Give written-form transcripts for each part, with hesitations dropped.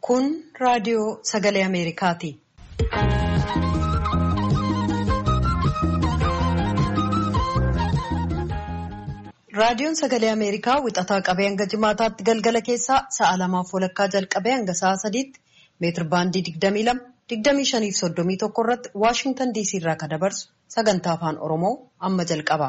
Kun raadiyoo Sagalee Ameerikaati. Raadiyoon Sagalee Ameerikaa wixataa qabee hanga jimaataatti galgala keessaa sa'a 2:00 jalqabee hanga sa'a 3:00 meetir baandii 22, 25 fi 31 irratti Waashingtan DC irraa kan dabarsu sagantaa afaan Oromoo amma jalqaba.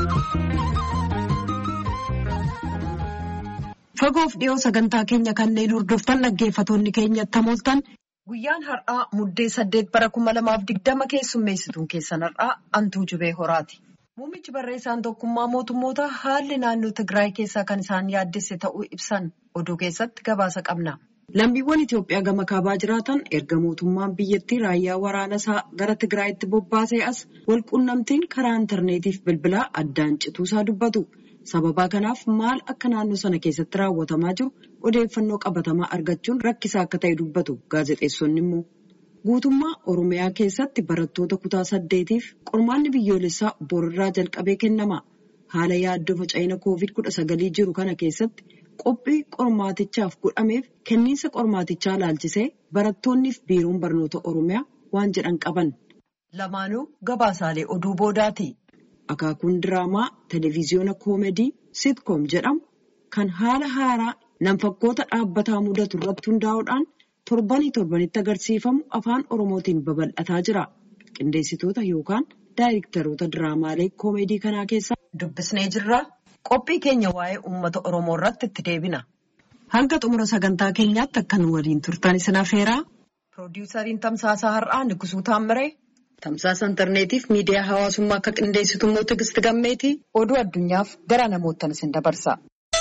Fagoof dhiyoo sagantaa keenya kanneen hordoftan dhaggeeffatoonni keenya tamooltan guyyaan har'aa muddee 8 bara 2020 keessummeessituun keessan har'aa Antuu Jubee Horaati. Muummichi barreessaan tokkummaa mootummoota haalli naannoo Tigraay keessaa kan isaan yaaddesse ta'uu ibsan oduu keessatti gabaasa qabna. Lammiiwwan Itoophiyaa gama kaabaa jiraatan erga mootummaan biyyattii raayyaa waraana isaa gara Tigraayitti bobbaasee as walquunnamtiin karaa intarneetiif bilbilaa addaan cituusaa dubbatu. Sababa kanaaf maal akka naannoo sana keessatti raawwatamaa jiru odeeffannoo qabatamaa argachuun rakkisaa akka ta'e dubbatu gaazexeessonni immoo. Guutummaa Oromiyaa keessatti barattoota kutaa 8tiif qormaanni biyyoolessaa borirraa jalqabee kennama. Haala yaaddoo faca'ina COVID-19 jiru kana keessatti qophii qormaatichaaf godhameef kenniinsa qormaatichaa ilaalchisee barattoonniif biiroon barnoota Oromiyaa waan jedhan qaban. Lamaanuu gabaasaalee oduu boodaati. Akaakuun diraamaa televiziyoona koomedii sitkoom jedhamu kan haala haaraa nam-fakkoota dhaabbataa mudatu irratti hundaa'uudhaan torbanitti agarsiifamu afaan Oromootiin babal'ataa jira. Qindeessitoota yookaan daayirektaroota diraamaalee koomedii kanaa keessaa dubbisnee jirra. Qophii keenya waa'ee uummata Oromoo irratti itti deebina. Hanga xumura sagantaa keenyaatti akka nu waliin turtan isin affeeraa. Piroodyuusariin Tamsaasaa Har'aa Nigusuu Taammiree. Tamsaasa intarneetiif miidiyaa hawaasummaa akka qindeessitu immoo Tigist Gammeetii oduu addunyaaf gara namootaan isin dabarsa.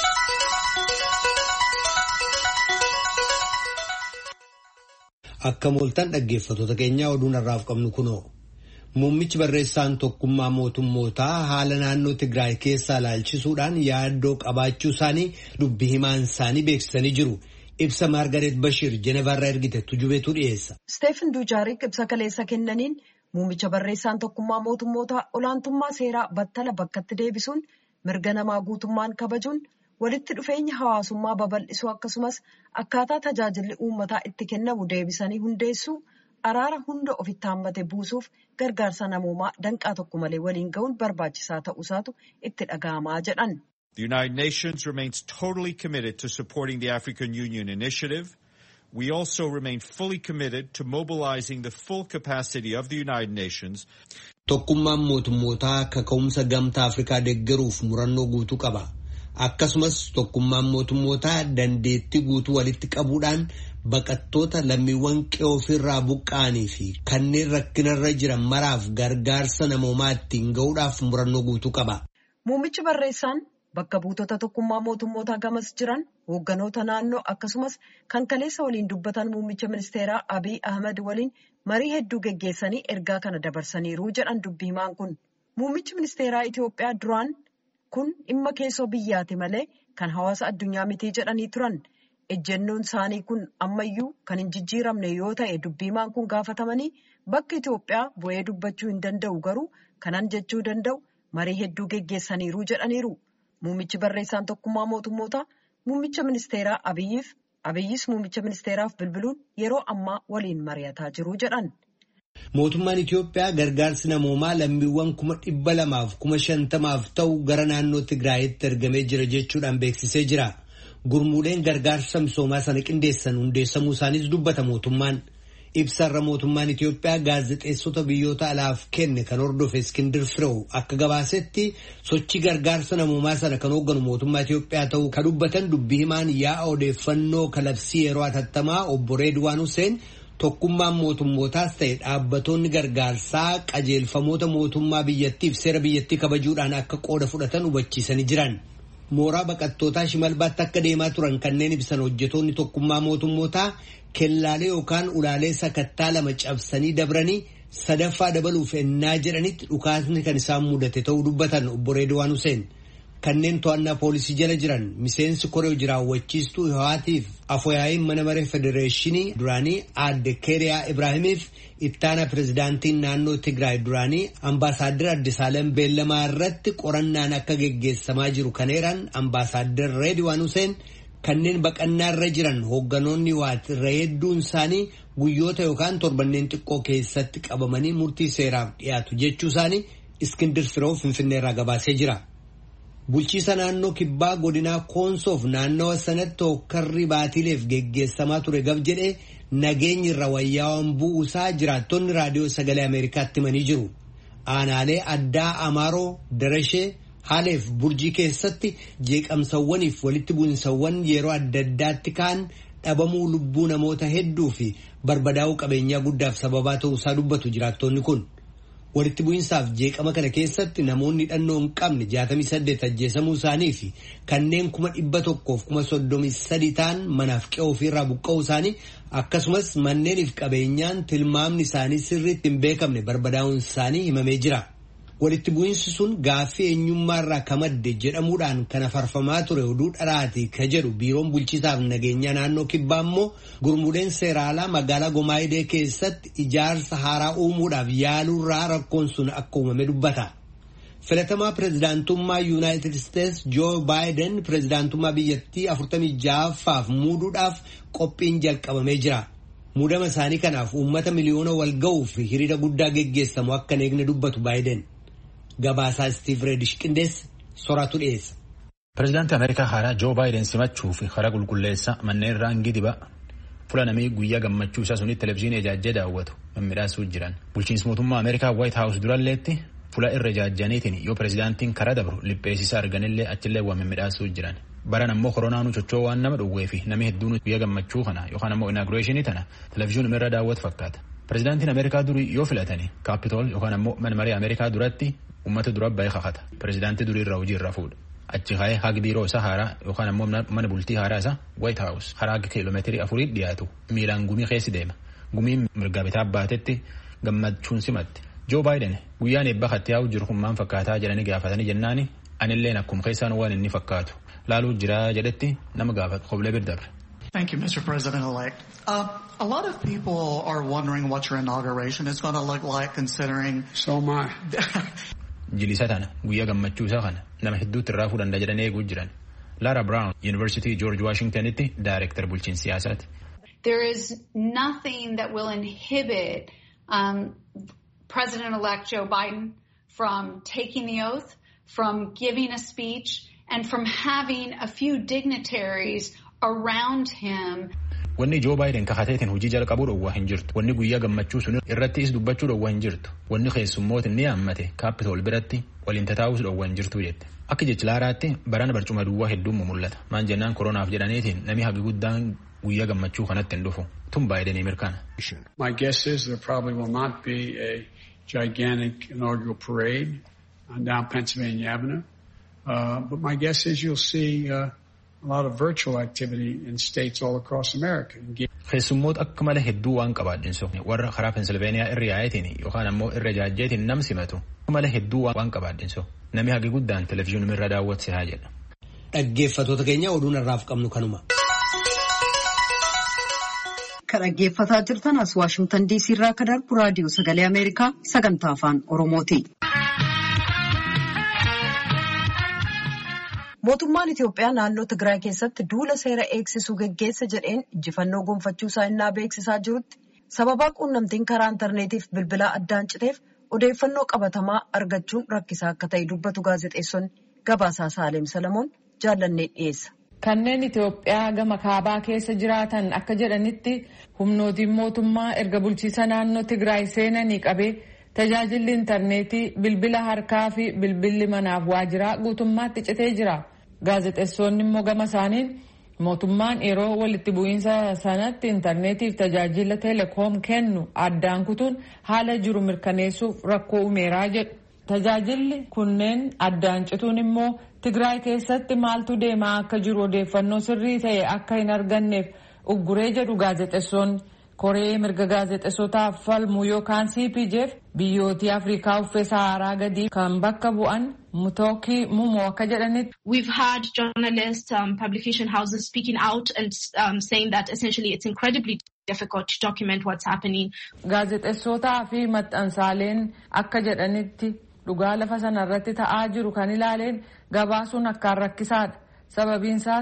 Akka mooltan dhaggeeffatoota keenya oduun har'aaf qabnu kunoo. Muummichi barreessaan tokkummaa mootummootaa haala naannoo Tigraay keessaa ilaalchisuudhaan yaaddoo qabaachuu isaanii dubbii himaan isaanii beeksisanii jiru. Ibsa Maargareet Bashir Jenevaarraa ergite tujubeetu dhiyeessa. Steefan Duujaarik ibsa kaleessa kennaniin muummicha barreessaan tokkummaa mootummootaa olaantummaa seeraa battala bakkatti deebisuun mirga namaa guutummaan kabajuun walitti dhufeenya hawaasummaa babal'isuu akkasumas akkaataa tajaajilli uummataa itti kennamu deebisanii hundeessuu araara hunda ofitti hammate buusuuf gargaarsa namoomaa danqaa tokko malee waliin ga'uun barbaachisaa ta'uusaatu itti dhaga'amaa jedhan. The United Nations remains totally committed to supporting the African Union initiative. We also remain fully committed to mobilizing the full capacity of the United Nations. Tokkummaan mootummootaa kaka'umsa gamtaa Afrikaa deeggaruuf murannoo guutuu qaba. Akkasumas tokkummaan mootummootaa dandeettii guutuu walitti qabuudhaan baqattoota lammiiwwan qe'ee ofirraa buqqa'anii fi kanneen rakkinarra jiran maraaf gargaarsa namoomaa ittiin ga'uudhaaf murannoo guutuu qaba. Muummichi barreessaan bakka buutota tokkummaa mootummootaa gamas jiran hoogganoota naannoo akkasumas kan kaleessa waliin dubbatan muummicha ministeeraa Abiy Ahmed waliin marii hedduu geggeessanii ergaa kana dabarsaniiru jedhan dubbii himaan kun. Muummichi ministeeraa Itoophiyaa duraan kun dhimma keessoo biyyaati malee kan hawaasa addunyaa mitii jedhanii turan. Ejjennoon isaanii kun ammayyuu kan hin jijjiiramne yoo ta'e dubbii himaan kun gaafatamanii bakka Itoophiyaa bu'ee dubbachuu hin danda'u garuu kanan jechuu danda'u marii hedduu geggeessaniiru jedhaniiru. Muummichi barreessaan tokkummaa mootummootaa muummicha ministeeraa Abiyyis muummicha ministeeraaf bilbiluun yeroo ammaa waliin mari'ataa jiru jedhan. Mootummaan Itoophiyaa gargaarsi namoomaa lammiiwwan 200,050 ta'u gara naannoo Tigraayitti ergamee jira jechuudhaan beeksisee jira. Gurmuuleen gargaarsa misoomaa sana qindeessan hundeessamuu isaaniis dubbata mootummaan. Ibsarra mootummaan Itoophiyaa gaazexeessota biyyoota alaaf kenne kan hordofe Iskindir Fireew akka gabaasetti sochii gargaarsa namoomaa sana kan hoogganu mootummaa Itoophiyaa ta'uu kan dubbatan dubbii himaan yaa'a odeeffannoo kalabsii yeroo hatattamaa obbo Reedwaan Hussein tokkummaan mootummootaas ta'e dhaabbattoonni gargaarsaa qajeelfamoota mootummaa biyyattiif seera biyyattii kabajuudhaan akka qooda fudhatan hubachiisanii jiran. Mooraa baqattootaa Shimalbaatti akka deemaa turan kanneen ibsan hojjetoonni tokkummaa mootummootaa kellaalee yookaan ulaalee sakattaa 2 cabsanii dabranii sadaffaa dabaluuf ennaa jedhanitti dhukaasni kan isaan mudate ta'uu dubbatan obbo Reedwaan Hussein. Kanneen to'annaa poolisii jala jiran miseensi koree jiraawwachiistuu Hawaatiif afooyaa'iin mana maree federeeshinii duraanii aadde Keeriyaa Ibraahimiif ittaana pirezidaantiin naannoo Tigraay duraanii ambaasaadder Addisaalem Beellamaa irratti qorannaan akka geggeessamaa jiru kan eeran ambaasaadder Reedwaan Hussein kanneen baqannaarra jiran hoogganoonni Hiwaat irra hedduun isaanii guyyoota yookaan torbanneen xiqqoo keessatti qabamanii murtii seeraaf dhiyaatu jechuu isaanii Iskindir Firoo Finfinneerraa gabaasee jira. Bulchiisa naannoo kibbaa godinaa Koonsoof naannawa sanatti hokkarri baatiileef geggeessamaa ture gab jedhee nageenyi irra wayyaawwan bu'uusaa jiraattonni raadiyoo sagalee Ameerikaatti himanii jiru. Aanaalee addaa Amaaroo, Darashee, Haaleef Burjii keessatti jeeqamsawwaniif walitti bu'insawwan yeroo adda addaatti kaan dhabamuu lubbuu namoota hedduu fi barbadaa'uu qabeenyaa guddaaf sababaa ta'uusaa dubbatu jiraattonni kun. Walitti bu'insaaf jeeqama kana keessatti namoonni hidhannoo hin qabne 68 ajjeesamuu isaanii fi kanneen 133 ta'an manaaf qe'oo ofirraa buqqa'uu isaanii akkasumas manneeniif qabeenyaan tilmaamni isaanii sirriitti hin beekamne barbadaa'uun isaanii himamee jira. Walitti bu'insi sun gaaffii eenyummaarraa kamadde jedhamuudhaan kana farfamaa ture oduu dharaati ka jedhu biiroon bulchiisaaf nageenyaa naannoo kibbaa immoo gurmuuleen seeraalaa magaalaa Gomaayidee keessatti ijaarsa haaraa uumuudhaaf yaaluurraa rakkoon sun akka uumame dubbata. Filatamaa pirezidaantummaa Yuunaayitid Isteets Joo Baayiden pirezidaantummaa biyyattii 46ffaaf muuduudhaaf qophiin jalqabamee jira. Muudama isaanii kanaaf uummata miliyoona wal ga'uu fi hiriira guddaa geggeessamu akka eegne dubbatu Baayiden. Gabaasaa Steve Redish qindeessa soraatu dhiyeessa. Pireezidaantii Ameerikaa haaraa Joo Baayiden simachuu fi karaa qulqulleessa manneen raangii dibaa fuula namii guyyaa gammachuu isaa sunitti televezyiinii ijaajjee daawwatu mimmiidhaasuu jiran. Bulchiinsi mootummaa Ameerikaa White House duralleetti fuula irra ijaajjaniitiin yoo pireezidaantiin karaa dabru lipheessisaa arganillee achillee waa mimmiidhaasuu jiran. Baran ammoo koronaanu chochoo waan nama dhowwee fi namni hedduun guyyaa gammachuu kana yookaan ammoo inaugureeshinii tana televezyiinii irra daawwatu fakkaata. Pireezidaantiin Ameerikaa durii yoo filatani kaapitool yookaan ammoo mana maree Ameerikaa duratti ummata dura baay'ee kakata. Pireezidaantii durii irraa hojii irraa fuudha. Achi ka'ee haga biiroo isaa haaraa yookaan ammoo mana bultii haaraa isaa White House karaa kiiloomeetirii 4 dhiyaatu miilaan gumii keessi deema. Gumiin mirga bitaa baatetti gammachuun simatti. Joo Baayiden guyyaan eebba kattiyaa'u jiru kun maal fakkaataa jedhanii gaafatanii jennaani anilleen akkuma keessaan waan inni fakkaatu laaluu jira jedhetti nama gaafatu qoblee birdabre. Thank you, Mr. President-elect. A lot of people are wondering what your inauguration is going to look like considering... So am I. Jilisa tana guyyaa gammachuu isaa kana nama hedduutti irraa fuudhan jedhanii eeguu jiran. Lara Brown, University George Washingtonitti Director bulchiinsa siyaasaati. There is nothing that will inhibit President-elect Joe Biden from taking the oath, from giving a speech, and from having a few dignitaries around him. Wanni Joo Baayiden kakateetiin hojii jalqabuu dhowwaa hin jirtu. Wanni guyyaa gammachuu sun irrattis dubbachuu dhowwaa hin jirtu. Wanni keessummoota inni yaammate kaapitool biratti waliin tataa'uus dhowwaa hin jirtu jette. Akka jechi Laaraatti barana barcuma duwwaa hedduun mul'ata. Maan jennaan koronaaf jedhaniitiin namni hagi guddaan guyyaa gammachuu kanatti hin dhufu. Tun Baayidenii mirkaana. My guess is there probably will not be a gigantic inaugural parade down Pennsylvania Avenue. But my guess is you'll see a lot of virtual activity in states all across America. Keessummoota akka malee hedduu waan qabaadhinsu warra karaa Pennsylvania irra yaa'eetiin yookaan ammoo irra jaajjeetiin nam simatu akka malee hedduu waan qabaadhinsu namni hagi guddaan televezyiinii irra daawwatse haa jedha. Dhaggeeffattoota keenya oduun irraaf qabnu kanuma. Kan dhaggeeffataa jirtan as Waashingtan DC irraa kan darbu raadiyoo sagalee Ameerikaa sagantaa afaan Oromooti. Mootummaan Itiyoophiyaa naannoo Tigraay keessatti duula seera eegsisuu geggeessa jedheen injifannoo gonfachuu isaa innaa beeksisaa jirutti sababaa quunnamtiin karaa intarneetiif bilbilaa addaan citeef odeeffannoo qabatamaa argachuun rakkisaa akka ta'e dubbatu gaazexeessonni gabaasaa Saaleem Salamoon jaallannee dhiyeessa. Kanneen Itiyoophiyaa gama kaabaa keessa jiraatan akka jedhanitti humnootiin mootummaa erga bulchiisa naannoo Tigraay seenanii qabee tajaajilli intarneetii bilbila harkaa fi bilbilli manaaf waajiraa guutummaatti citee jira. Gaazexeessonni immoo gama isaaniin mootummaan yeroo walitti bu'iinsa sanatti intarneetiif tajaajila teleekoom kennu addaan kutuun haala jiru mirkaneessuuf rakkoo uumeeraa jedhu. Tajaajilli kunneen addaan cituun immoo Tigraay keessatti maaltu deemaa akka jiru odeeffannoo sirrii ta'e akka hin arganneef ugguree jedhu gaazexeessonni. Koree mirga gaazexeessotaaf falmu yookaan CPJF biyyooti Afrikaa uffee Saharaa gadii kan bakka bu'an Mutookii Mumoo akka jedhanitti. We've had journalists, publication houses speaking out and saying that essentially it's incredibly difficult to document what's happening. Gaazexeessotaa fi maxxansaaleen akka jedhanitti dhugaa lafa sanarratti ta'aa jiru kan ilaaleen gabaasuun akkaan rakkisaadha. Sababiinsaas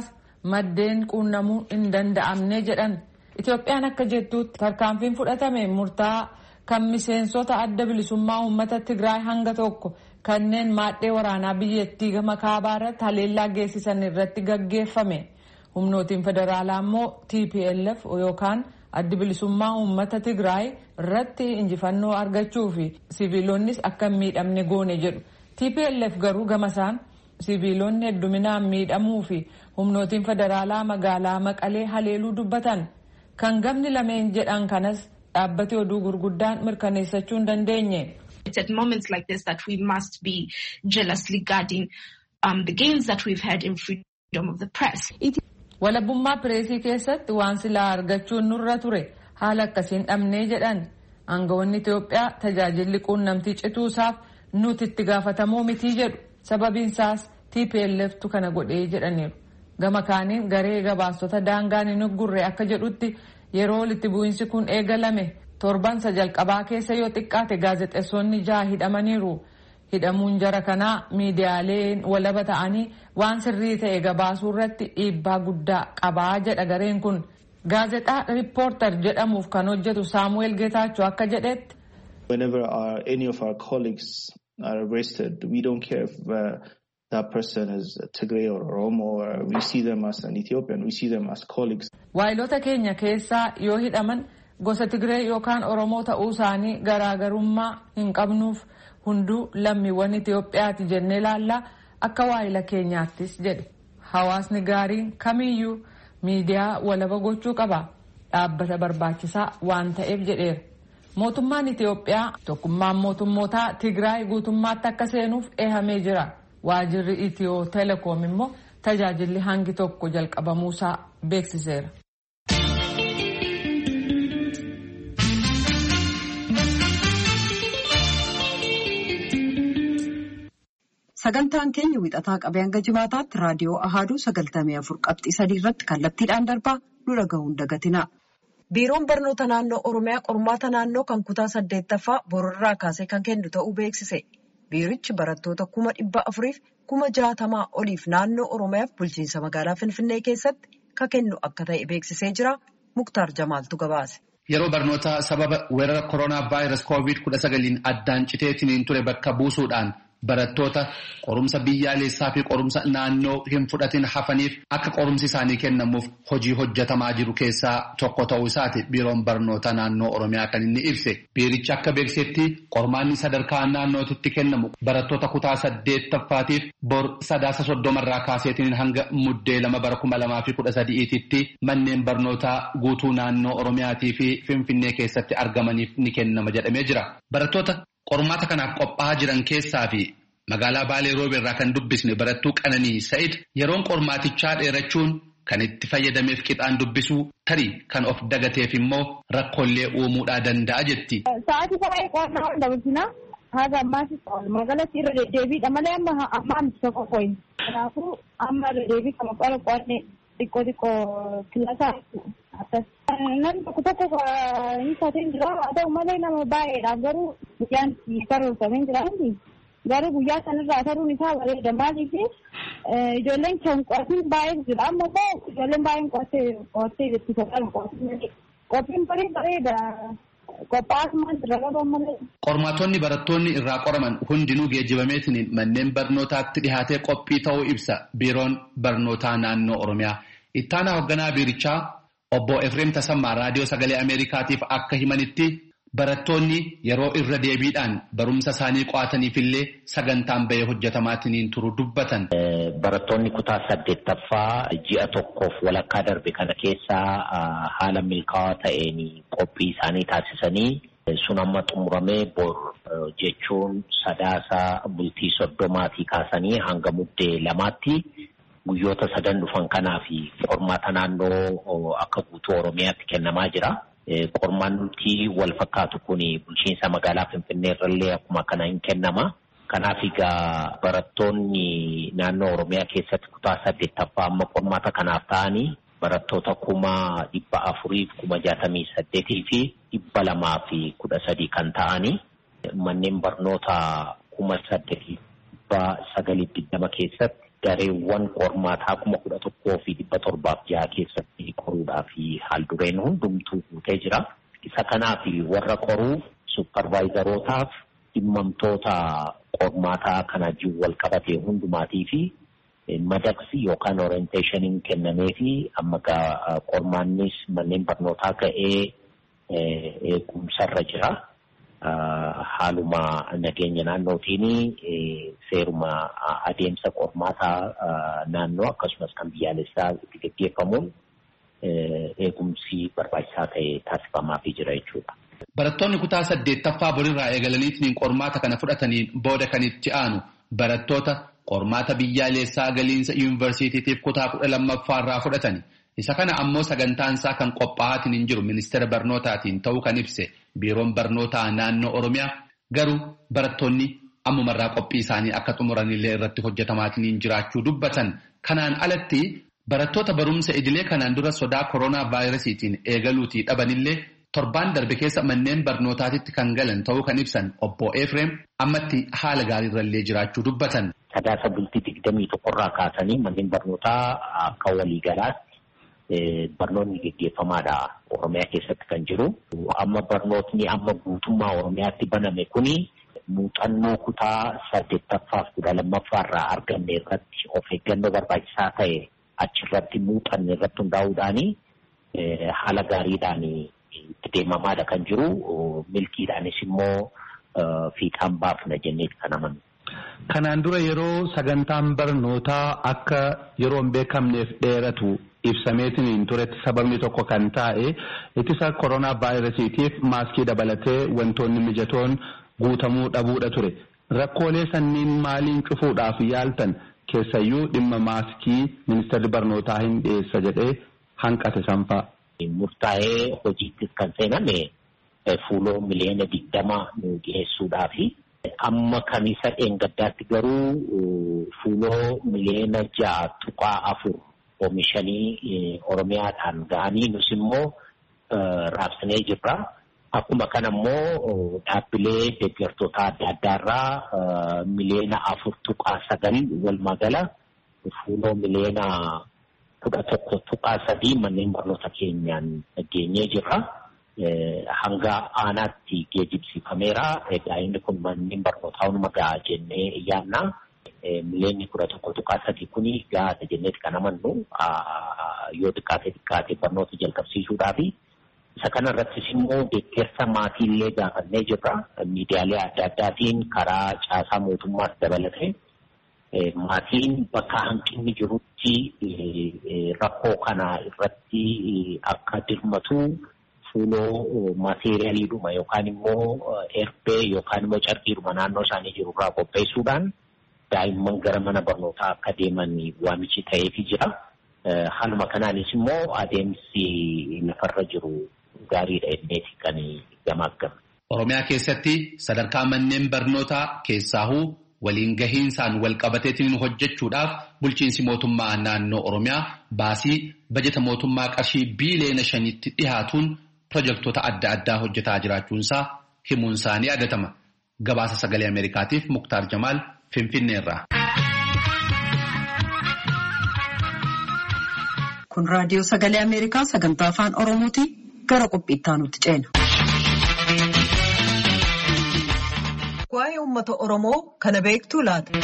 maddeen quunnamuu hin danda'amne jedhan. Itoophiyaan akka jettuutti tarkaanfiin fudhatame murtaa kan miseensota adda bilisummaa uummata Tigraay hanga tokko kanneen maadhee waraanaa biyyattii gama kaabaa irratti haleellaa geessisan irratti gaggeeffame. Humnootiin federaalaa immoo TPLF yookaan addi bilisummaa uummata Tigraay irratti injifannoo argachuu fi siviilonnis akka hin miidhamne goone jedhu. TPLF garuu gamasaan siviilonni hedduminaan miidhamuu fi humnootiin federaalaa magaalaa Maqalee haleeluu dubbatan. Kan gamni lameen jedhan kanas dhaabbati oduu gurguddaan mirkaneessachuu hin dandeenye. It's at moments like this that we must be jealously guarding the gains that we've had in freedom of the press. Walabummaa pireesii keessatti waan silaa argachuun nurra ture haala akkasiin dhabnee jedhan. Aangawoonni Itoophiyaa tajaajilli quunnamtii cituusaaf nuti itti gaafatamoo mitii jedhu. Sababiinsaas TPLFtu kana godhee jedhaniiru. Gama kaaniin garee gabaastota daangaan hin uggurre akka jedhutti yeroo walitti bu'iinsi kun eegalame torbansa jalqabaa keessa yoo xiqqaate gaazexeessonni 6 hidhamaniiru. Hidhamuun jara kanaa miidiyaaleen walaba ta'anii waan sirrii ta'e gabaasuu irratti dhiibbaa guddaa qabaa jedha gareen kun. Gaazexaa Reporter jedhamuuf kan hojjetu Saamu'eel Geetaachoo akka jedhetti. Whenever any of our colleagues are arrested, we don't care if that person is Tigray or Oromo, or we see them as an Ethiopian, we see them as colleagues. Waayilota keenya keessaa yoo hidhaman gosa Tigray yookaan Oromoo ta'uu isaanii garaagarummaa hin qabnuuf hunduu lammiiwwan Itoophiyaati jennee ilaalla akka waayila keenyaattis jedhe. Hawaasni gaariin kamiyyuu miidiyaa walaba gochuu qaba. Dhaabbata barbaachisaa waan ta'eef jedheera. Mootummaan Itoophiyaa tokkummaan mootummootaa Tigraay guutummaatti akka seenuuf eehamee jira. Waajirri Itiyoo Telekoom immoo tajaajilli hangi tokko jalqabamuusaa beeksiseera. Sagantaan keenya wixataa qabee hanga jimaataatti raadiyoo Ahaaduu 94.3 irratti kallattiidhaan darbaa nu dhaga'uun dagatina. Biiroon barnoota naannoo Oromiyaa qormaata naannoo kan kutaa 8ffaa bororraa kaasee kan kennu ta'uu beeksise. Biirichi barattoota 4,460 oliif naannoo Oromiyaaf bulchiinsa magaalaa Finfinnee keessatti kan kennu akka ta'e beeksisee jira. Muktaar Jamaaltu gabaase. Yeroo barnoota sababa weerara koronaa vaayirasii COVID-19 addaan citeetiin ture bakka buusuudhaan barattoota qorumsa biyyaalessaa fi qorumsa naannoo hin fudhatin hafaniif akka qorumsi isaanii kennamuuf hojii hojjetamaa jiru keessaa tokko ta'uu isaati biiroon barnoota naannoo Oromiyaa kan inni ibse. Biirichi akka beeksisetti qormaanni sadarkaa naannootitti kennamu barattoota kutaa 8ffaatiif bor 30 irraa kaaseetiin hanga muddee 2/2013tti manneen barnootaa guutuu naannoo Oromiyaatii fi Finfinnee keessatti argamaniif ni kennama jedhamee jira. Barattoota qormaata kanaaf qophaa'aa jiran keessaa fi magaalaa Baalee Roobe irraa kan dubbisne barattuu Qananii Sa'id yeroon qormaatichaa dheerachuun kan itti fayyadameef qixaan dubbisuu tarii kan of dagateef immoo rakkoolee uumuudhaa danda'a jetti. Sa'aatii baay'ee qormaata dabalsinaa haga ammaas magaalatti irra deddeebiidha malee amma amti tokko qoyin. Kanaafuu amma irra deebii kama qo'anne xiqqoo kilaasaa akkas. Namni tokko hin taateen jira haa ta'u malee nama baay'eedha garuu guyyaan karoorfamee jira garuu guyyaa sanarraa taruun isaa bareeda maaliif ijoolleen kan qo'atiin baay'ee jira amma immoo ijoolleen baay'een qo'attee jirti qophiin bareeda qophaa'ummaan jira gabaa malee. Qormaatonni barattoonni irraa qoraman hundinuu geejjibameetiin manneen barnootaatti dhihaatee qophii ta'uu ibsa biiroon barnootaa naannoo Oromiyaa. Ittaanaa hoogganaa biirichaa Obbo Efreem Tasammaa raadiyoo sagalee Ameerikaatiif akka himanitti barattoonni yeroo irra deebiidhaan barumsa isaanii qo'ataniifillee sagantaan bahee hojjetamaatiin turu dubbatan. Barattoonni kutaa 8ffaa ji'a tokkoof walakkaa darbe kana keessaa haala milkaa'aa ta'een qophii isaanii taasisanii sun amma xumuramee bor jechuun sadaasa bultii 30 kaasanii hanga muddee 2tti. Guyyoota 3 dhufan kanaa fi qormaata naannoo akka guutuu Oromiyaatti kennamaa jira. Qormaanni wal fakkaatu kun bulchiinsa magaalaa Finfinnee irrallee akkuma kana hin kennama. Kanaaf egaa barattoonni naannoo Oromiyaa keessatti kutaa 8ffaa amma qormaata kanaaf ta'anii barattoota 468,068 fi 213 kan ta'anii manneen barnoota 8,920 keessatti gareewwan qormaataa 11,706 keessatti qoruudhaaf haaldureen hundumtuu guutee jira. Isa kanaaf warra qoruuf supparvaayizarotaaf dhimmamtoota qormaataa kana wajjin wal qabate hundumaatii fi madaqsi yookaan orienteeshiniin kennamee fi amma qormaannis manneen barnootaa ka'ee eegumsarra jira. Haaluma nageenya naannootiin seeruma adeemsa qormaataa naannoo akkasumas kan biyyaalessaa itti gaggeeffamuun eegumsi barbaachisaa ta'e taasifamaafii jira jechuudha. Barattoonni kutaa 8ffaa borirraa eegalaniitiin qormaata kana fudhataniin booda kan itti aanu barattoota qormaata biyyaalessaa galiinsa yuunivarsiitiitiif kutaa 12ffaarraa fudhatani. Isa kana ammoo sagantaansaa kan qophaa'aatiin hin jiru ministeera barnootaatiin ta'uu kan ibse biiroon barnootaa naannoo Oromiyaa garuu barattoonni ammumarraa qophii isaanii akka xumuranillee irratti hojjetamaatiin jiraachuu dubbatan. Kanaan alatti barattoota barumsa idilee kanaan dura sodaa koronaa vaayirasiitiin eegaluutii dhabanillee torbaan darbe keessa manneen barnootaatitti kan galan ta'uu kan ibsan obbo Efreem ammatti haala gaariirrallee jiraachuu dubbatan. Sadaasa bultii 21 kaasanii manneen barnootaa akka waliigalaatti barnoonni gaggeeffamaadha Oromiyaa keessatti kan jiru. Amma barnootni amma guutummaa Oromiyaatti baname kuni muuxannoo kutaa 8ffaa fi 12ffaarraa arganne irratti of eeggannoo barbaachisaa ta'e achirratti muuxanne irratti hundaa'uudhaan haala gaariidhaan itti deemamaadha kan jiru. Milkiidhaanis immoo fiixaan baafna jenneeti kan amanu. Kanaan dura yeroo sagantaan barnootaa akka yeroo hin beekamneef dheeratu ibsameetiin turetti sababni tokko kan ta'e ittisa koronaa vaayirasiitiif maaskii dabalatee wantoonni mijatoon guutamuu dhabuudha ture. Rakkoolee sanniin maaliin cufuudhaaf yaaltan keessayyuu dhimma maaskii ministeerri barnootaa hin dhiyeessa jedhee hanqate sanfaa. Murtaa'ee hojiittis kan seename fuuloo miliyoona 20 nu dhiyeessuudhaafi. Amma kamisa dheengaddaatti garuu fuuloo miliyoona 6.4 oomishanii Oromiyaadhaan ga'anii nus immoo raabsinee jirra. Akkuma kana immoo dhaabbilee deeggartoota adda addaarraa miliyoona 4.9 walumaa gala fuuloo miliyoona 11.3 manneen barnoota keenyaan geenyee jirra. Hanga aanaatti geejjibsiifameera. Egaa inni kun manneen barnootaa hunuma gahaa jennee yaadna. Miliyoonni 11.3 kuni gahaadha jenneeti kan amannu yoo xiqqaate barnoota jalqabsiisuudhaafi. Isa kana irrattis immoo deeggarsa maatiillee gaafannee jirra. Miidiyaalee adda addaatiin karaa caasaa mootummaas dabalate maatiin bakka hanqinni jirutti rakkoo kana irratti akka dirmatu fuuloo maateeriyaaliidhuma yookaan immoo erbee yookaan immoo carqiidhuma naannoo isaanii jirurraa qopheessuudhaan daa'imman gara mana barnootaa akka deeman waamichi ta'eefii jira. Haaluma kanaanis immoo adeemsi lafarra jiru gaariidha jenneeti kan gamaaggamu. Oromiyaa keessatti sadarkaa manneen barnootaa keessaahuu waliin gahiinsaan wal qabateetiin hojjechuudhaaf bulchiinsi mootummaa naannoo Oromiyaa baasii bajeta mootummaa qarshii biiliyoona 5tti dhihaatuun pirojektoota adda addaa hojjetaa jiraachuunsaa himuun isaanii yaadatama. Gabaasa sagalee Ameerikaatiif Muktaar Jamaal Finfinneerraa. Kun raadiyoo sagalee Ameerikaa sagantaa afaan Oromooti. Gara qophiittaa nutti ceena. Waa'ee uummata Oromoo kana beektuu laata?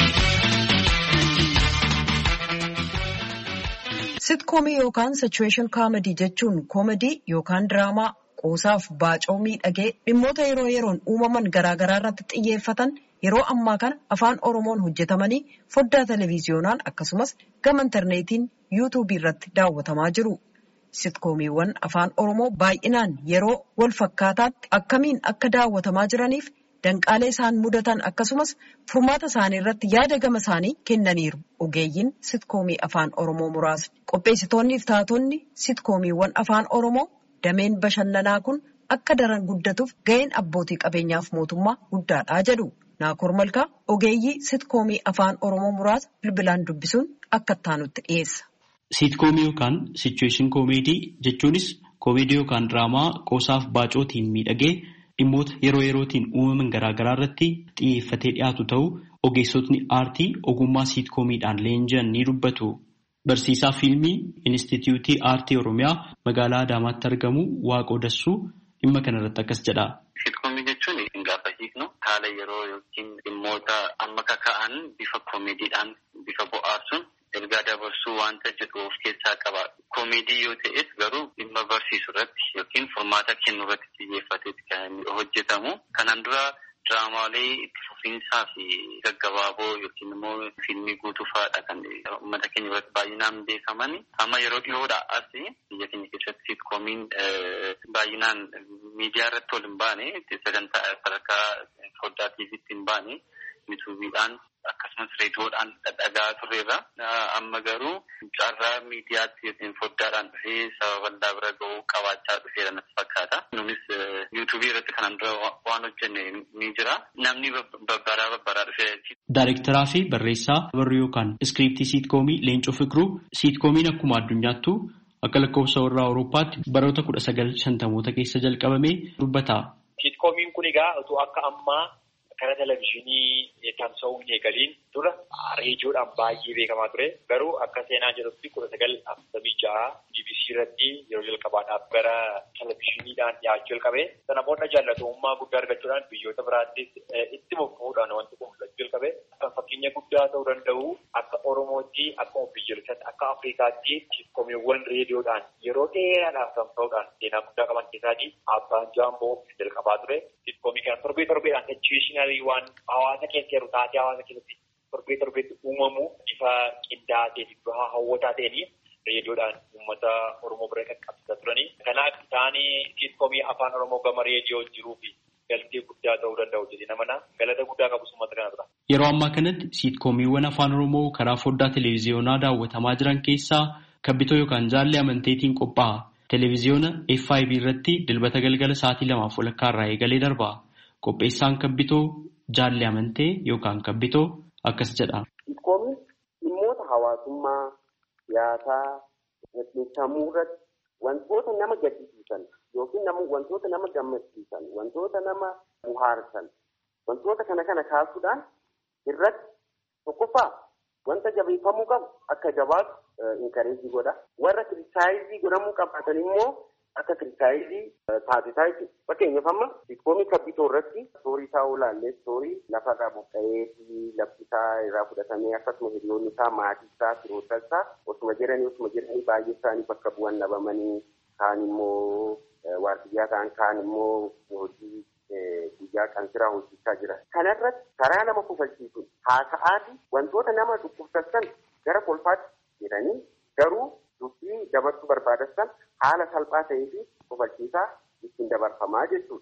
Sitkoomii yookaan situation comedy jechuun koomedii yookaan diraamaa qoosaaf baacoo miidhagee dhimmoota yeroo yeroon uumaman garaagaraa irratti xiyyeeffatan yeroo ammaa kana afaan Oromoon hojjetamanii foddaa televiziyoonaan akkasumas gama intarneetiin yuutuubii irratti daawwatamaa jiru. Sitkoomiiwwan afaan Oromoo baay'inaan yeroo wal fakkaataatti akkamiin akka daawwatamaa jiraniif danqaalee isaan mudatan akkasumas furmaata isaanii irratti yaada gama isaanii kennaniiru. Ogeeyyiin sitkoomii afaan Oromoo muraasni. Qopheessitoonni fi taatonni sitkoomiiwwan afaan Oromoo dameen bashannanaa kun akka daran guddatuuf ga'een abbootii qabeenyaaf mootummaa guddaadhaa jedhu. Naakoor Malkaa ogeeyyii sitkoomii afaan Oromoo muraasa bilbilaan dubbisuun akka ittaanutti dhiyeessa. Siitkoomii yookaan sichuweeshin koomeedii jechuunis koomeedii yookaan diraamaa qoosaaf baacootiin miidhagee dhimmoota yeroo yerootiin uumaman garaagaraa irratti xiyyeeffatee dhiyaatu ta'uu ogeessotni aartii ogummaa siitkoomidhaan leenji'an ni dubbatu. Barsiisaa fiilmii Inistituutii Aartii Oromiyaa magaalaa Adaamaatti argamu Waaqoo Dassuu dhimma kanarratti akkas jedha. Siitkoomii jechuun gaafa hiiknu haala yeroo yookiin dhimmoota amma kaka'an bifa koomeediidhaan bifa bohaarsuun ergaa dabarsuu wanta jedhu of keessaa qaba. Koomeedii yoo ta'es garuu dhimma barsiisuu irratti yookiin furmaata kennu irratti xiyyeeffateeti kan hojjetamu. Kanaan dura diraamaalee itti fufiinsaa fi gaggabaaboo yookiin immoo fiilmii guutuu fa'aadha kan uummata keenya irratti baay'inaan beekaman. Amma yeroo dhiyoodhaa as biyya keenya keessatti siitkoomiin baay'inaan miidiyaa irratti ol hin baane sagantaa sadarkaa foddaa tiiviitti hin baane yuutuubiidhaan akkasumas reediyoodhaan dhaga'aa turreerra. Amma garuu carraa miidiyaatti yookiin foddaadhaan dhufee saba bal'aa bira ga'uu qabaachaa dhufeera natti fakkaata. Nunis yuutuubii irratti kanaan dura waan hojjenne ni jira. Namni babbaraa dhufee. Daayirektaraa fi barreessaa barruu yookaan iskiriiptii siitkoomii Leencoo Fiqiruu siitkoomiin akkuma addunyaattu akka lakkoofsa warra Awurooppaatti baroota 1950moota keessa jalqabamee dubbata. Siitkoomiin kun egaa utuu akka ammaa kana televizyiinii tamsa'uu hin eegaliin dura reediyoodhaan baay'ee beekamaa ture. Garuu akka seenaan jedhutti 1956 BBC irratti yeroo jalqabaadhaaf gara televizyiiniidhaan dhiyaachuu jalqabe. Sana booda jaallatamummaa guddaa argachuudhaan biyyoota biraattis itti bobba'uudhaan wanti kun mul'achuu jalqabe. Kan fakkeenya guddaa ta'uu danda'u akka Oromootti, akka biyyoolessaatti, akka Afrikaatti siitkomiiwwan reediyoodhaan yeroo dheeraadhaaf tamsa'uudhaan seenaa guddaa qaban keessaatii Abbaan Jaamboo jalqabaa ture. Siitkoomii kana torbeedhaan ejuweeshinalii waan hawaasa keessa jiru taatee hawaasa keessatti torbeetti uumamu bifa qindaa'aa ta'e bifa hawwataa ta'een reediyoodhaan uummata Oromoo bira qaqqabsiisaa turanii. Kanaaf isaanii siitkoomii afaan Oromoo gama reediyoo jiruu fi galtee guddaa ta'uu danda'u jedhee namana galata guddaa qabus uummata kana tura. Yeroo ammaa kanatti siitkoomiiwwan afaan Oromoo karaa foddaa televiziyoonaa daawwatamaa jiran keessaa kabbitoo yookaan jaallee amanteetiin qophaa'a. Televiziyoona FIB irratti dilbata galgala sa'aatii 2:00 irraa eegalee darba. Qopheessaan kabbitoo jaallee amantee yookaan kabbitoo akkas jedha. Siitkoomiin dhimmoota hawaasummaa, siyaasaa, gaggeessamuu irratti wantoota nama gaddisiisan yookiin wantoota nama gammachiisan, wantoota nama bohaarsan, wantoota kana kaasuudhaan irratti tokkoffaa wanta jabeeffamuu qabu akka jabaatu inkareejii godha. Warra kiristaayizii godhamuu qabaatan immoo akka kiristaayizii taasisaa jechuudha. Fakkeenyaaf amma siitkoomii kabbitoo irratti soorii isaa olaallee soorii lafarraa buqqa'ee fi lafti isaa irraa fudhatamee akkasuma hiriyoonni isaa maatii isaa firoota isaa osuma jedhanii baay'ee isaanii bakka bu'an dhabamanii kaan immoo waardiyyaa ta'an kaan immoo hojii guyyaa qansiraa hojjechaa jiran. Kanarratti karaa nama kufalchiisuun haasa'aati wantoota nama dhukkubsatan gara kolfaatti jedhanii garuu dubbii dabarsuu barbaadan haala salphaa ta'ee fi kufalchiisaa ittiin dabarfamaa jechuudha.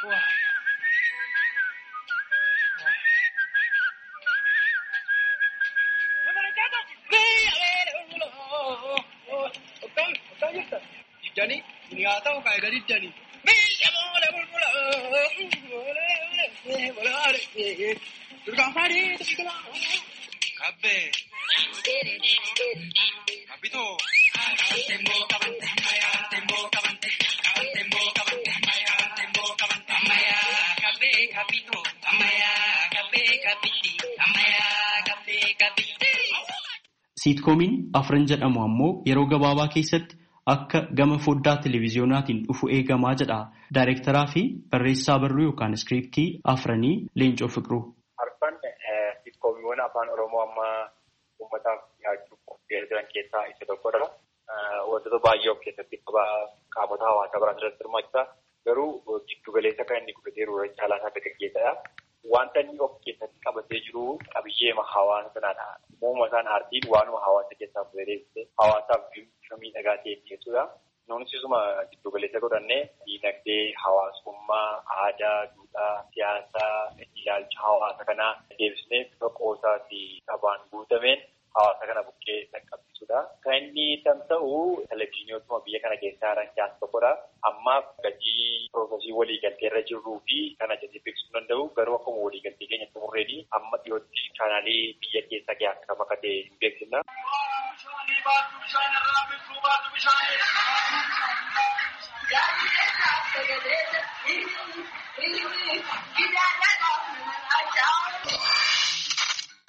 Siitkoomiin afran jedhamu ammoo yeroo gabaabaa keessatti akka gama foddaa televiziyoonaatiin dhufu eegamaa jedha daayirektaraa fi barreessaa barruu yookaan iskiriiptii afranii Leencoo Fiqiruu. Arfan siitkoomiiwwan afaan Oromoo amma uummataaf dhiyaachuuf qophii'aa jiran keessaa isa tokkodha. Wantoota baay'ee of keessatti qaamota hawaasaa biraan irratti hirmaachisa. Garuu giddu galeessa kan inni godhatee jiru caalaa isaa dargaggeessadha. Wanta inni of keessatti qabatee jiru qabiyyee hawaasa sanaadha. Uumama isaan aartiin waanuma hawaasa keessaa fayyadamte hawaasaaf bifa miidhagaa ta'e dhiyeessuudha. Nuunis isuma giddu galeessa godhannee diinagdee, hawaasummaa, aadaa, duudhaa, siyaasaa, ilaalcha hawaasa kanaa deebisnee bifa qoosaa fi qabaan guutameen hawaasa kana bukkee dhaqqabsiisuudha. Kan inni tamsa'u televizyiiniiwwan biyya kana keessaa jiran keessaa tokkodha. Ammaaf gatii piroosesii waliigaltee irra jirruu fi kana jedhee beeksisuu danda'u garuu akkuma waliigaltee keenya xumurreedii amma dhiyootti chaanaalii biyya keessaa akka bakka ta'e hin beeksisna.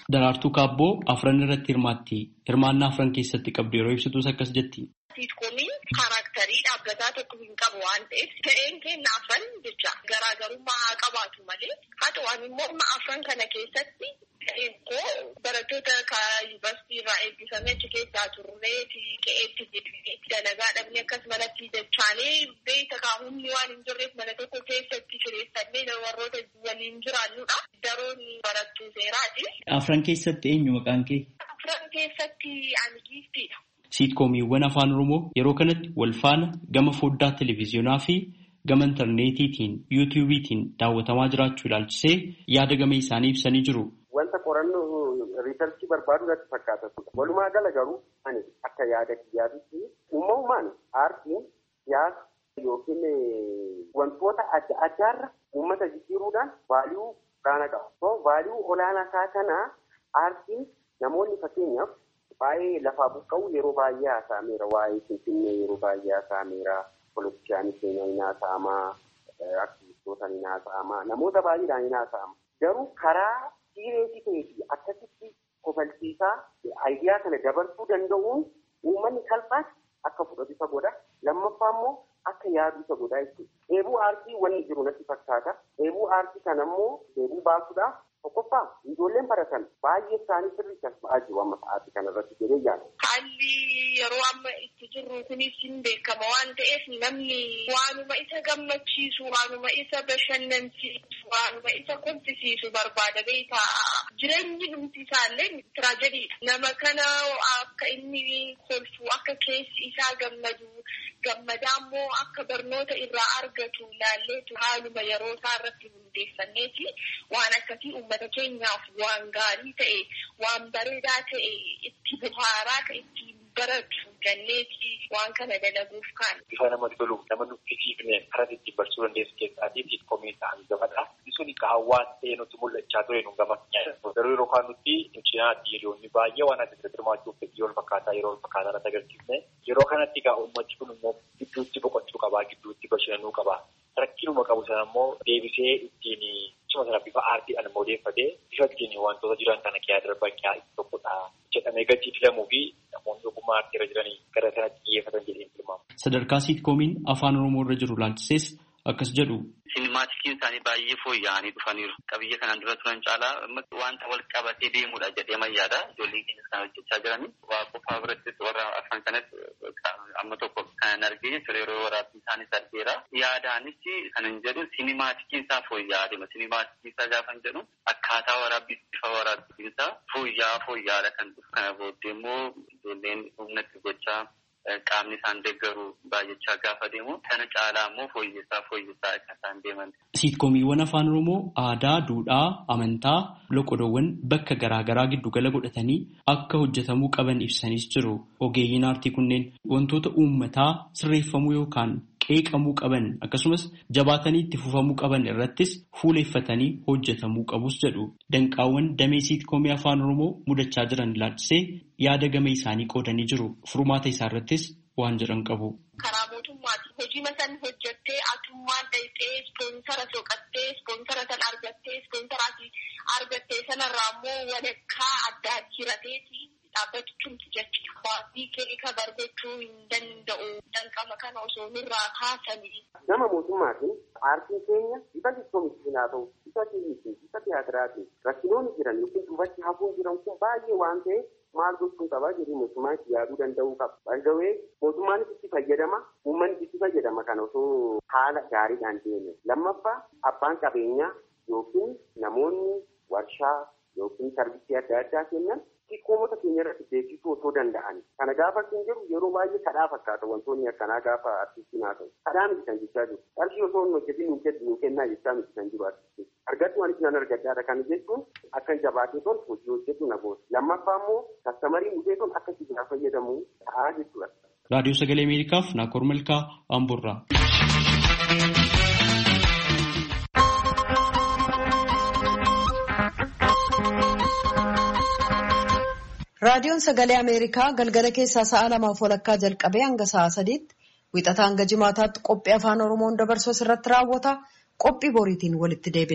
Daraartuu Kaabboo afran irratti hirmaatti. Hirmaannaa afran keessatti qabdu yeroo ibsitus akkas jetti. Siitkomiin kaaraaktarii dhaabbataa tokko hin qabu waan ta'eef ta'een keenya afran jecha garaagarummaa haa qabaatu malee haa ta'u immoo afran kana keessatti ta'een koo barattoota yuunivarsiitii irraa eebbifamee achi keessaa turree qe'eetti dalagaa dhabnee akkasumalatti dachaanee beekta kaahumni waan hin jirreef mana tokko keessatti fireessannee warroota waliin jiraannudha. Daroon barattuu seeraati. Afran keessatti eenyu maqaan kee? Afran keessatti ani giiftiidha. Siitkomiiwwan afaan Oromoo yeroo kanatti wal faana gama foddaa televiziyoonaa fi gama intarneetiitiin yuutuubiitiin daawwatamaa jiraachuu ilaalchisee yaada gama isaanii ibsanii jiru. Wanta qorannoo riisarchii barbaadu irratti fakkaata. Walumaa gala garuu ani akka yaada kiyyaatitti uumamumaan aartiin siyaasa yookiin wantoota adda addaarra uummata jijjiiruudhaan vaaliyuu olaanaa qaba. Vaaliyuu olaanaa isaa kana aartiin namoonni fakkeenyaaf baay'ee lafaa buqqa'u yeroo baay'ee haasa'ameera. Waa'ee Finfinnee yeroo baay'ee haasa'ameera. Poolitikaanii keenya hin haasa'amaa, aktivistoota hin haasa'amaa, namoota baay'eedhaan hin haasa'ama. Garuu karaa siireetii ta'ee fi akkasitti kofalchiisaa aayidiyaa kana dabarsuu danda'uun uummanni salphaatti akka fudhatu isa godha. Lammaffaa immoo akka yaadu isa godha jechuudha. Dheebuu aartii wanni jiru natti fakkaata. Dheebuu aartii kana immoo dheebuu baasuudhaaf tokkoffaa ijoolleen baratan baay'ee isaanii sirrii kan ba'aa jiru amma sa'aatii kanarratti jedhee yaada. Haalli yeroo amma itti jirru kunis hin beekama waan ta'eef namni waanuma isa gammachiisu, waanuma isa bashannansiisu, waanuma isa kolfisiisu barbaada beekaa. Jireenyi dhumti isaallee tiraajediidha. Nama kana akka inni kolfu, akka keessi isaa gammadu, gammadaa immoo akka barnoota irraa argatu ilaalleetu haaluma yeroo isaa irratti hundeeffanneeti waan akkasii uummata keenyaaf waan gaarii ta'e, waan bareedaa ta'e itti buhaaraa ta'e itti baratu ganneeti waan kana dalaguuf kaan. Bifa namatti tolu nama nuffisiifne karaa ittiin barsiisuu dandeessu keessaatii siitkoomii ta'an gabadha. Bisuun hawaasa ta'ee nutti mul'achaa ture nu gama nyaata. Garuu yeroo kaan nutti cinaatti hiriyoonni baay'ee waan adda adda hirmaachuuf fedhii wal fakkaataa yeroo wal fakkaataa irratti agarsiifne. Yeroo kanatti egaa uummatni kun immoo gidduutti boqochuu qabaa, gidduutti bashannanuu qabaa. Rakkinuma qabu sana immoo deebisee ittiin cima sana bifa aartiidhaan modeeffatee bifa ittiin wantoota jiran kana keessaa darban keessaa tokkodha jedhamee gadi filamuu fi namoonni ogummaa aartii irra jiranii gara sanatti xiyyeeffatan jedhee tilmaama. Sadarkaa siitkomiin afaan Oromoo irra jiru ilaalchisees akkas jedhu. Siinimaatikiin isaanii baay'ee fooyya'anii dhufaniiru. Qabiyyee kanaan dura turan caalaa wanta wal qabatee deemudha jedhee mayyaadha. Ijoolleen keenyas kan hojjechaa jiranii. Waa qofaa birattis warra afaan kanatti amma tokko kan arginu ture yeroo waraabbii isaanis argeera. Yaadaanis kan hin jedhu siinimaatikiin isaa fooyya'aa deema. Siinimaatikiin isaa gaafa hin jedhu akkaataa waraabbii bifa waraabbiin isaa fooyya'aadha kan dhufu. Kana booddee immoo ijoolleen humnatti gochaa qaamni isaan deeggaru baay'achaa gaafa deemu kana caalaa immoo fooyyessaa akka isaan deeman. Siitkomiiwwan afaan Oromoo aadaa, duudhaa, amantaa, loqodoowwan bakka garaagaraa giddugala godhatanii akka hojjetamuu qaban ibsanis jiru. Ogeeyyiin aartii kunneen wantoota uummataa sirreeffamuu yookaan qeeqamuu qaban akkasumas jabaatanii itti fufamuu qaban irrattis fuuleeffatanii hojjetamuu qabus jedhu. Danqaawwan damee siitkoomii afaan Oromoo mudachaa jiran ilaalchisee yaada gama isaanii qoodanii jiru. Furmaata isaa irrattis waan jedhan qabu. Karaa mootummaati hojii masan hojjettee atummaan dhayxee ispoonsara soqattee ispoonsara san argattee sanarraa immoo walakkaa addaa jirateeti dhaabbachuun jechuudha. Waanti keeka bargochuu hin danda'u danqama kana osoo nurraa kaasanii. Nama mootummaatiin aartiin keenya bifa siitkoomii haa ta'u, bifa tiivii, bifa tiyaatiraatiin rakkinoonni jiran yookiin duubatti hafuun jiran kun baay'ee waan ta'eef maal gochuun qabaa jedhee mootummaan yaaduu danda'uu qaba. Baay'ee mootummaanis itti fayyadama, uummanni itti fayyadama kan osoo haala gaariidhaan deeme. Lammaffaa abbaan qabeenyaa yookiin namoonni warshaa yookiin sarvisii adda addaa kennan siitkoomota keenya irratti beeksisuu osoo danda'an. Kana gaafa kan jiru yeroo baay'ee kadhaa fakkaata wantoonni akkanaa gaafa artistiin haa ta'u. Kadhaa miti kan jechaa jiru. Qarshii osoo hin hojjetin hin kennaa jechaa miti kan jiru artistiin. Argatu waan isaan argadhaadha kan jechuun akka jabaatee toon hojii hojjetu na booda. Lammaffaa immoo kastamariin dhufee toon akka itti fayyadamu ta'aa jechuudha. Raadiyoo Sagalee Ameerikaaf Naakoor Malkaa Amboorraa. Raadiyoon Sagalee Ameerikaa galgala keessaa sa'a 2:00 jalqabee hanga sa'a 3:00 wixataa hanga jimaataatti qophii afaan Oromoon dabarsu irratti raawwata. Qophii boriitiin walitti deebina.